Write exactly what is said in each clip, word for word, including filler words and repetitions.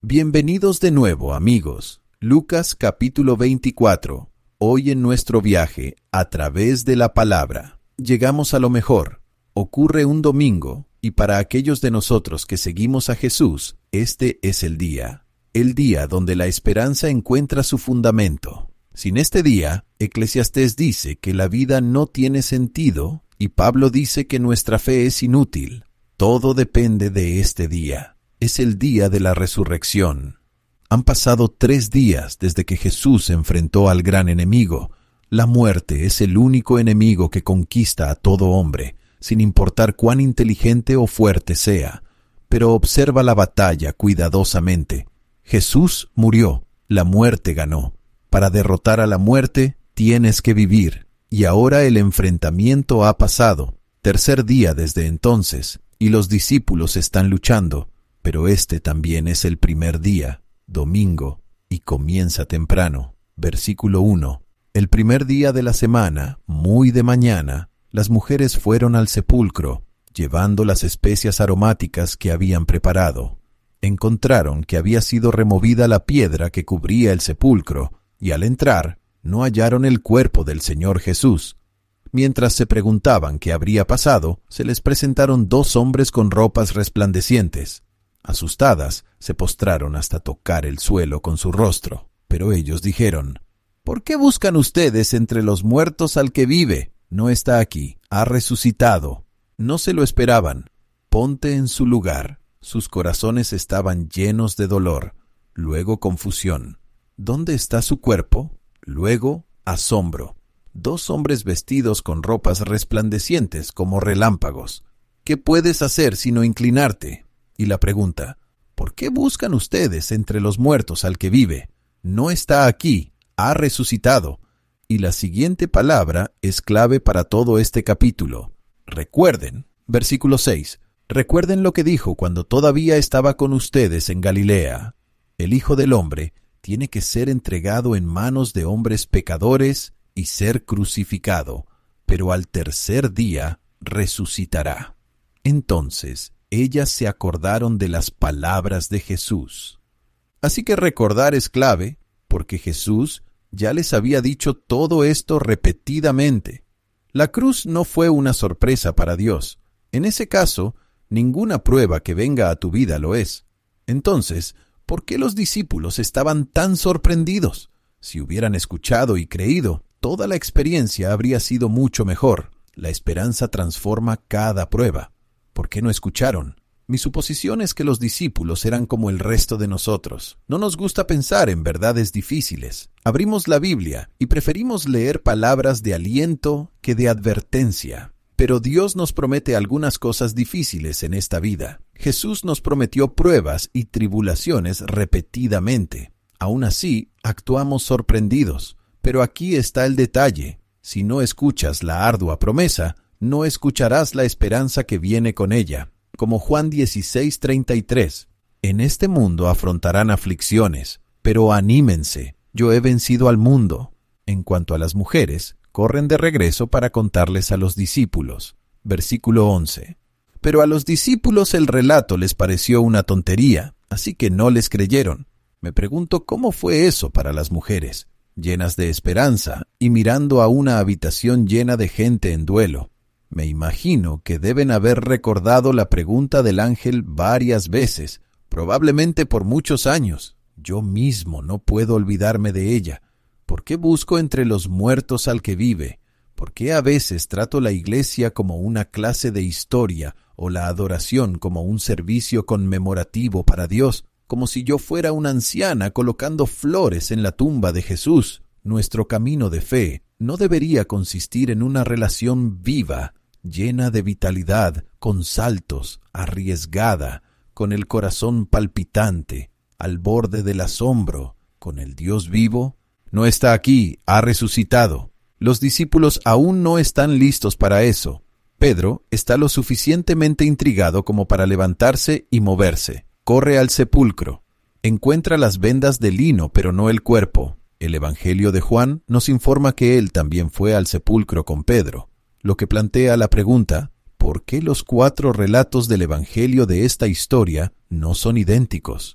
Bienvenidos de nuevo, amigos. Lucas capítulo veinticuatro. Hoy en nuestro viaje a través de la palabra. Llegamos a lo mejor. Ocurre un domingo, y para aquellos de nosotros que seguimos a Jesús, este es el día. El día donde la esperanza encuentra su fundamento. Sin este día, Eclesiastés dice que la vida no tiene sentido, y Pablo dice que nuestra fe es inútil. Todo depende de este día. Es el día de la resurrección. Han pasado tres días desde que Jesús enfrentó al gran enemigo. La muerte es el único enemigo que conquista a todo hombre, sin importar cuán inteligente o fuerte sea. Pero observa la batalla cuidadosamente. Jesús murió, la muerte ganó. Para derrotar a la muerte, tienes que vivir. Y ahora el enfrentamiento ha pasado. Tercer día desde entonces, y los discípulos están luchando. Pero este también es el primer día, domingo, y comienza temprano. Versículo uno. El primer día de la semana, muy de mañana, las mujeres fueron al sepulcro, llevando las especias aromáticas que habían preparado. Encontraron que había sido removida la piedra que cubría el sepulcro, y al entrar, no hallaron el cuerpo del Señor Jesús. Mientras se preguntaban qué habría pasado, se les presentaron dos hombres con ropas resplandecientes. Asustadas, se postraron hasta tocar el suelo con su rostro. Pero ellos dijeron, ¿por qué buscan ustedes entre los muertos al que vive? No está aquí, ha resucitado. No se lo esperaban. Ponte en su lugar. Sus corazones estaban llenos de dolor, luego confusión. ¿Dónde está su cuerpo? Luego asombro. Dos hombres vestidos con ropas resplandecientes como relámpagos. ¿Qué puedes hacer sino inclinarte? Y la pregunta, ¿por qué buscan ustedes entre los muertos al que vive? No está aquí, ha resucitado. Y la siguiente palabra es clave para todo este capítulo. Recuerden, versículo seis, recuerden lo que dijo cuando todavía estaba con ustedes en Galilea. El Hijo del Hombre tiene que ser entregado en manos de hombres pecadores y ser crucificado, pero al tercer día resucitará. Entonces, ellas se acordaron de las palabras de Jesús. Así que recordar es clave, porque Jesús ya les había dicho todo esto repetidamente. La cruz no fue una sorpresa para Dios. En ese caso, ninguna prueba que venga a tu vida lo es. Entonces, ¿por qué los discípulos estaban tan sorprendidos? Si hubieran escuchado y creído, toda la experiencia habría sido mucho mejor. La esperanza transforma cada prueba. ¿Por qué no escucharon? Mi suposición es que los discípulos eran como el resto de nosotros. No nos gusta pensar en verdades difíciles. Abrimos la Biblia y preferimos leer palabras de aliento que de advertencia. Pero Dios nos promete algunas cosas difíciles en esta vida. Jesús nos prometió pruebas y tribulaciones repetidamente. Aún así, actuamos sorprendidos. Pero aquí está el detalle. Si no escuchas la ardua promesa, no escucharás la esperanza que viene con ella. Como Juan dieciséis treinta y tres. En este mundo afrontarán aflicciones, pero anímense, yo he vencido al mundo. En cuanto a las mujeres, corren de regreso para contarles a los discípulos. Versículo once. Pero a los discípulos el relato les pareció una tontería, así que no les creyeron. Me pregunto cómo fue eso para las mujeres, llenas de esperanza y mirando a una habitación llena de gente en duelo. Me imagino que deben haber recordado la pregunta del ángel varias veces, probablemente por muchos años. Yo mismo no puedo olvidarme de ella. ¿Por qué busco entre los muertos al que vive? ¿Por qué a veces trato la iglesia como una clase de historia o la adoración como un servicio conmemorativo para Dios, como si yo fuera una anciana colocando flores en la tumba de Jesús? Nuestro camino de fe no debería consistir en una relación viva, llena de vitalidad, con saltos, arriesgada, con el corazón palpitante, al borde del asombro, con el Dios vivo. No está aquí, ha resucitado. Los discípulos aún no están listos para eso. Pedro está lo suficientemente intrigado como para levantarse y moverse. Corre al sepulcro. Encuentra las vendas de lino, pero no el cuerpo. El Evangelio de Juan nos informa que él también fue al sepulcro con Pedro, lo que plantea la pregunta, ¿por qué los cuatro relatos del Evangelio de esta historia no son idénticos?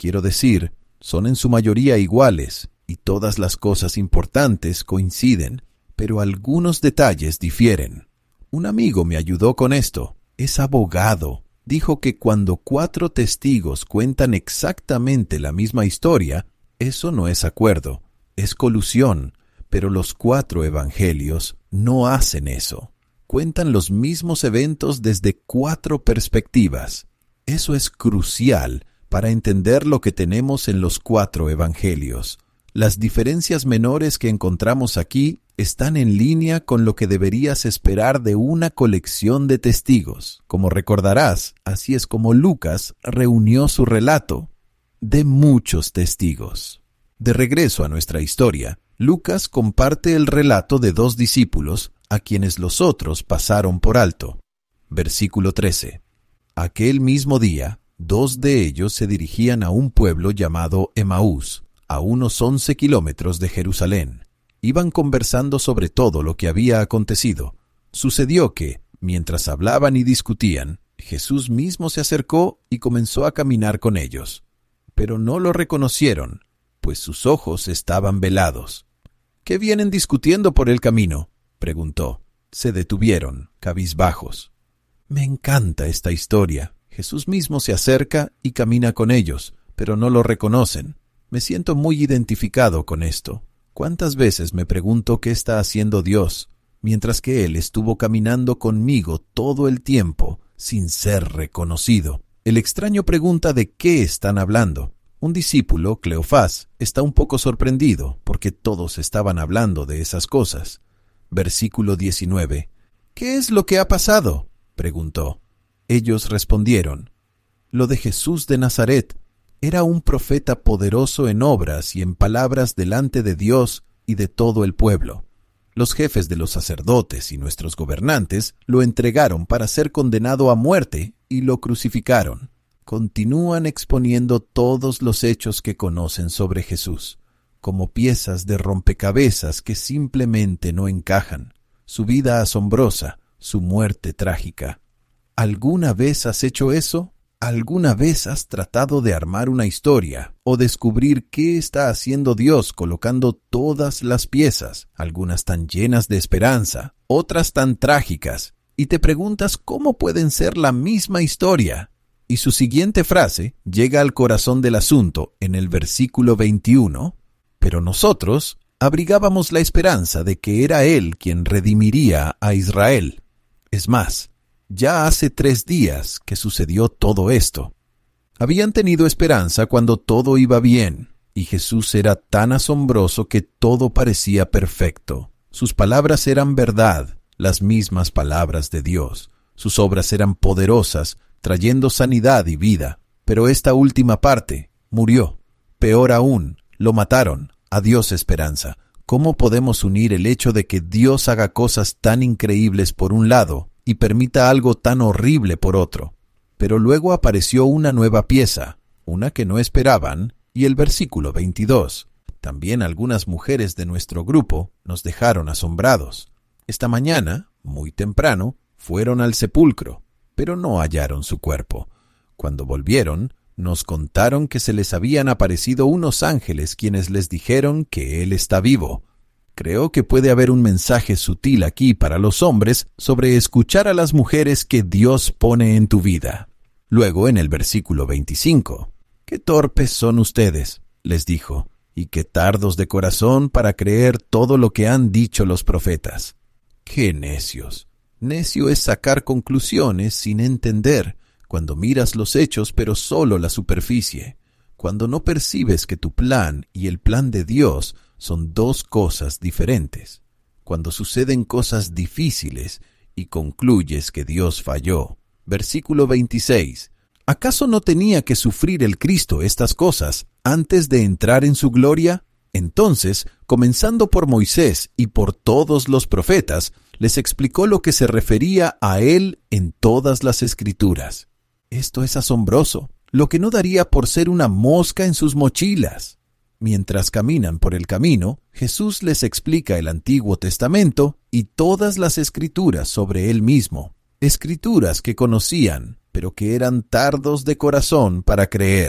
quiero decir, son en su mayoría iguales y todas las cosas importantes coinciden, pero algunos detalles difieren. Un amigo me ayudó con esto. Es abogado. Dijo que cuando cuatro testigos cuentan exactamente la misma historia, eso no es acuerdo, es colusión, pero los cuatro evangelios no hacen eso. Cuentan los mismos eventos desde cuatro perspectivas. Eso es crucial para entender lo que tenemos en los cuatro evangelios. Las diferencias menores que encontramos aquí están en línea con lo que deberías esperar de una colección de testigos. Como recordarás, así es como Lucas reunió su relato de muchos testigos. De regreso a nuestra historia, Lucas comparte el relato de dos discípulos a quienes los otros pasaron por alto. Versículo trece. Aquel mismo día, dos de ellos se dirigían a un pueblo llamado Emaús, a unos once kilómetros de Jerusalén. Iban conversando sobre todo lo que había acontecido. Sucedió que, mientras hablaban y discutían, Jesús mismo se acercó y comenzó a caminar con ellos. Pero no lo reconocieron, pues sus ojos estaban velados. ¿Qué vienen discutiendo por el camino?, preguntó. Se detuvieron, cabizbajos. Me encanta esta historia. Jesús mismo se acerca y camina con ellos, pero no lo reconocen. Me siento muy identificado con esto. ¿Cuántas veces me pregunto qué está haciendo Dios, mientras que Él estuvo caminando conmigo todo el tiempo, sin ser reconocido? El extraño pregunta de qué están hablando. Un discípulo, Cleofás, está un poco sorprendido, porque todos estaban hablando de esas cosas. Versículo diecinueve. ¿Qué es lo que ha pasado?, preguntó. Ellos respondieron. Lo de Jesús de Nazaret. Era un profeta poderoso en obras y en palabras delante de Dios y de todo el pueblo. Los jefes de los sacerdotes y nuestros gobernantes lo entregaron para ser condenado a muerte y lo crucificaron. Continúan exponiendo todos los hechos que conocen sobre Jesús, como piezas de rompecabezas que simplemente no encajan. Su vida asombrosa, su muerte trágica. ¿Alguna vez has hecho eso? ¿Alguna vez has tratado de armar una historia o descubrir qué está haciendo Dios colocando todas las piezas, algunas tan llenas de esperanza, otras tan trágicas, y te preguntas cómo pueden ser la misma historia? Y su siguiente frase llega al corazón del asunto en el versículo veintiuno, pero nosotros abrigábamos la esperanza de que era Él quien redimiría a Israel. Es más, ya hace tres días que sucedió todo esto. Habían tenido esperanza cuando todo iba bien, y Jesús era tan asombroso que todo parecía perfecto. Sus palabras eran verdad, las mismas palabras de Dios. Sus obras eran poderosas, trayendo sanidad y vida. Pero esta última parte murió. Peor aún, lo mataron. Adiós esperanza. ¿Cómo podemos unir el hecho de que Dios haga cosas tan increíbles por un lado y permita algo tan horrible por otro? Pero luego apareció una nueva pieza, una que no esperaban, y el versículo veintidós. También algunas mujeres de nuestro grupo nos dejaron asombrados. Esta mañana, muy temprano, fueron al sepulcro, pero no hallaron su cuerpo. Cuando volvieron, nos contaron que se les habían aparecido unos ángeles quienes les dijeron que Él está vivo. Creo que puede haber un mensaje sutil aquí para los hombres sobre escuchar a las mujeres que Dios pone en tu vida. Luego, en el versículo veinticinco, «Qué torpes son ustedes», les dijo, «y qué tardos de corazón para creer todo lo que han dicho los profetas». ¡Qué necios! Necio es sacar conclusiones sin entender, cuando miras los hechos pero solo la superficie, cuando no percibes que tu plan y el plan de Dios son dos cosas diferentes, cuando suceden cosas difíciles y concluyes que Dios falló. Versículo veintiséis. ¿Acaso no tenía que sufrir el Cristo estas cosas antes de entrar en su gloria? Entonces, comenzando por Moisés y por todos los profetas, les explicó lo que se refería a Él en todas las Escrituras. Esto es asombroso, lo que no daría por ser una mosca en sus mochilas. Mientras caminan por el camino, Jesús les explica el Antiguo Testamento y todas las Escrituras sobre Él mismo. Escrituras que conocían, pero que eran tardos de corazón para creer.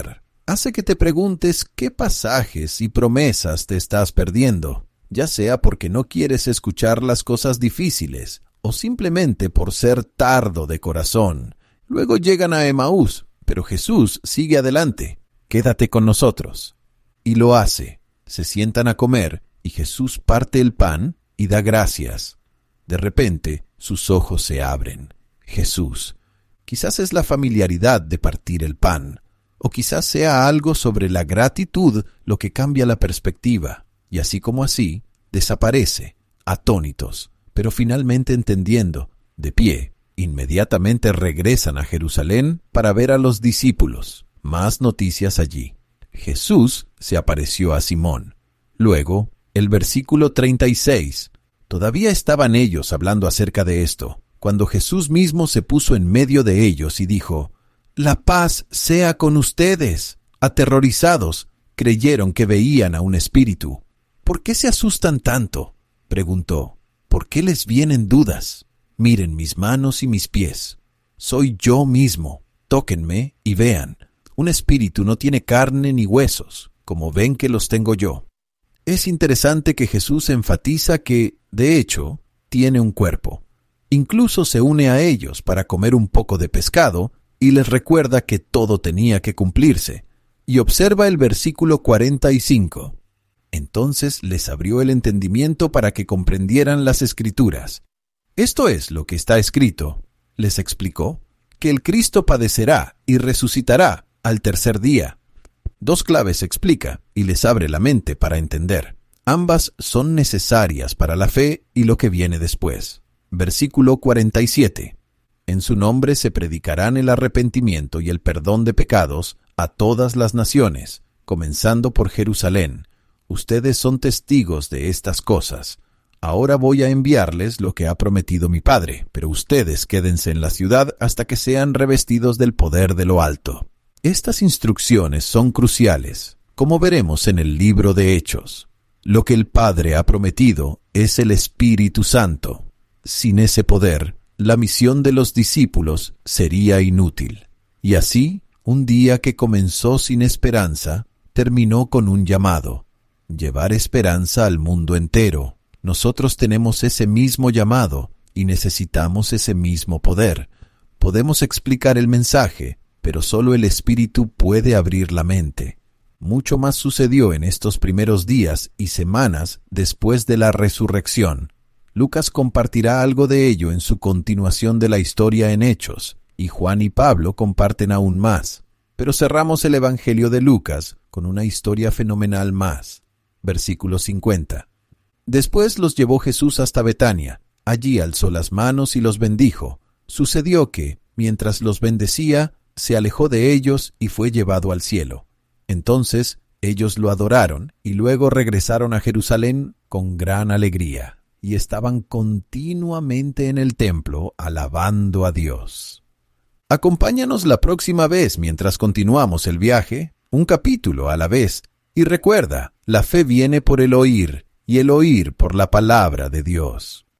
hace que te preguntes qué pasajes y promesas te estás perdiendo, ya sea porque no quieres escuchar las cosas difíciles o simplemente por ser tardo de corazón. Luego llegan a Emaús, pero Jesús sigue adelante. Quédate con nosotros. Y lo hace. Se sientan a comer y Jesús parte el pan y da gracias. De repente, sus ojos se abren. Jesús. Quizás es la familiaridad de partir el pan, o quizás sea algo sobre la gratitud lo que cambia la perspectiva, y así como así, desaparece, atónitos, pero finalmente entendiendo, de pie, inmediatamente regresan a Jerusalén para ver a los discípulos. Más noticias allí. Jesús se apareció a Simón. Luego, el versículo treinta y seis. Todavía estaban ellos hablando acerca de esto, cuando Jesús mismo se puso en medio de ellos y dijo, «La paz sea con ustedes». Aterrorizados, creyeron que veían a un espíritu. «¿Por qué se asustan tanto?», preguntó. «¿Por qué les vienen dudas? Miren mis manos y mis pies. Soy yo mismo. Tóquenme y vean. Un espíritu no tiene carne ni huesos, como ven que los tengo yo». Es interesante que Jesús enfatiza que, de hecho, tiene un cuerpo. Incluso se une a ellos para comer un poco de pescado y les recuerda que todo tenía que cumplirse. Y observa el versículo cuarenta y cinco. Entonces les abrió el entendimiento para que comprendieran las Escrituras. Esto es lo que está escrito, les explicó, que el Cristo padecerá y resucitará al tercer día. Dos claves explica y les abre la mente para entender. Ambas son necesarias para la fe y lo que viene después. Versículo cuarenta y siete. En su nombre se predicarán el arrepentimiento y el perdón de pecados a todas las naciones, comenzando por Jerusalén. Ustedes son testigos de estas cosas. Ahora voy a enviarles lo que ha prometido mi Padre, pero ustedes quédense en la ciudad hasta que sean revestidos del poder de lo alto. Estas instrucciones son cruciales, como veremos en el libro de Hechos. Lo que el Padre ha prometido es el Espíritu Santo. Sin ese poder, la misión de los discípulos sería inútil. Y así, un día que comenzó sin esperanza, terminó con un llamado: llevar esperanza al mundo entero. Nosotros tenemos ese mismo llamado y necesitamos ese mismo poder. Podemos explicar el mensaje, pero solo el Espíritu puede abrir la mente. Mucho más sucedió en estos primeros días y semanas después de la resurrección. Lucas compartirá algo de ello en su continuación de la historia en Hechos, y Juan y Pablo comparten aún más. Pero cerramos el Evangelio de Lucas con una historia fenomenal más. Versículo cincuenta. Después los llevó Jesús hasta Betania. Allí alzó las manos y los bendijo. Sucedió que, mientras los bendecía, se alejó de ellos y fue llevado al cielo. Entonces ellos lo adoraron y luego regresaron a Jerusalén con gran alegría, y estaban continuamente en el templo alabando a Dios. Acompáñanos la próxima vez mientras continuamos el viaje, un capítulo a la vez, y recuerda, la fe viene por el oír, y el oír por la palabra de Dios.